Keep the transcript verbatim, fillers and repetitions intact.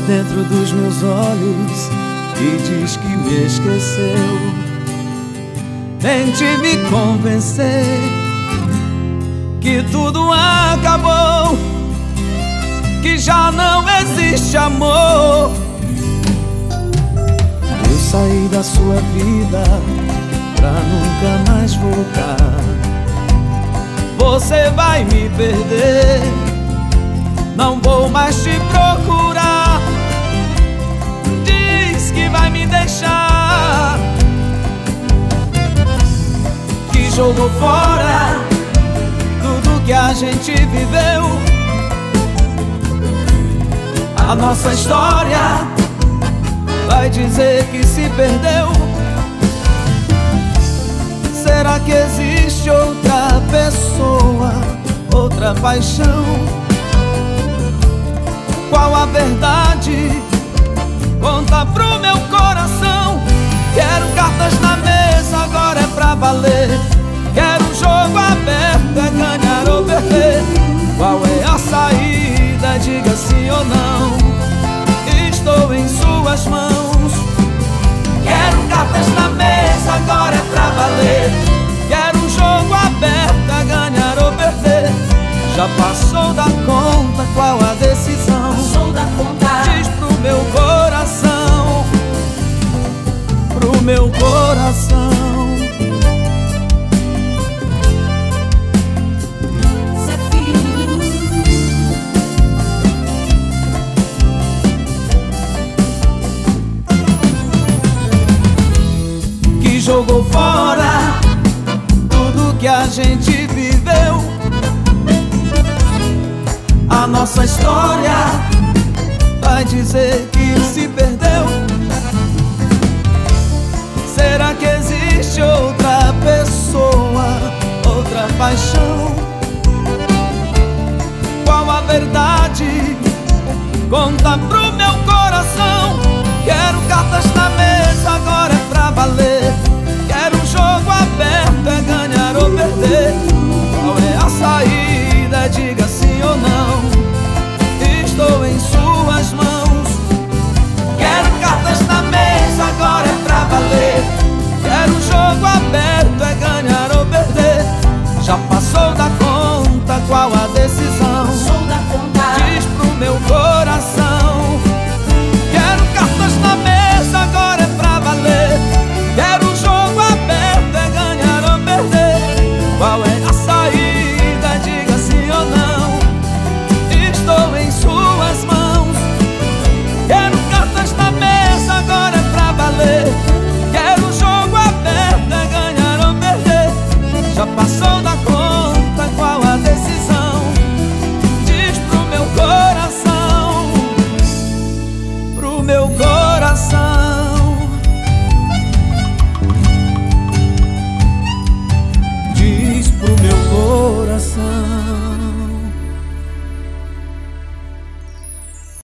dentro dos meus olhos e diz que me esqueceu. Tente me convencer que tudo acabou, que já não existe amor. Eu saí da sua vida pra nunca mais voltar. Você vai me perder, não vou mais te procurar. Diz que vai me deixar, que jogou fora tudo que a gente viveu. A nossa história vai dizer que se perdeu. Será que existe outra pessoa, outra paixão? Qual a verdade? Conta pro meu coração. Quero cartas na mesa, agora é pra valer. Quero um jogo aberto, é ganhar ou perder. Qual é a saída? Diga sim ou não. Estou em suas mãos. Quero cartas na mesa, agora é pra valer. Quero um jogo aberto, é ganhar ou perder. Já passou da conta, qual a decisão? Passou da conta. Diz pro meu coração, pro meu coração. Zé Filho. Que jogou fora tudo que a gente viveu. A nossa história vai dizer que se perdeu. Será que existe outra pessoa, outra paixão? Qual a verdade? Conta pro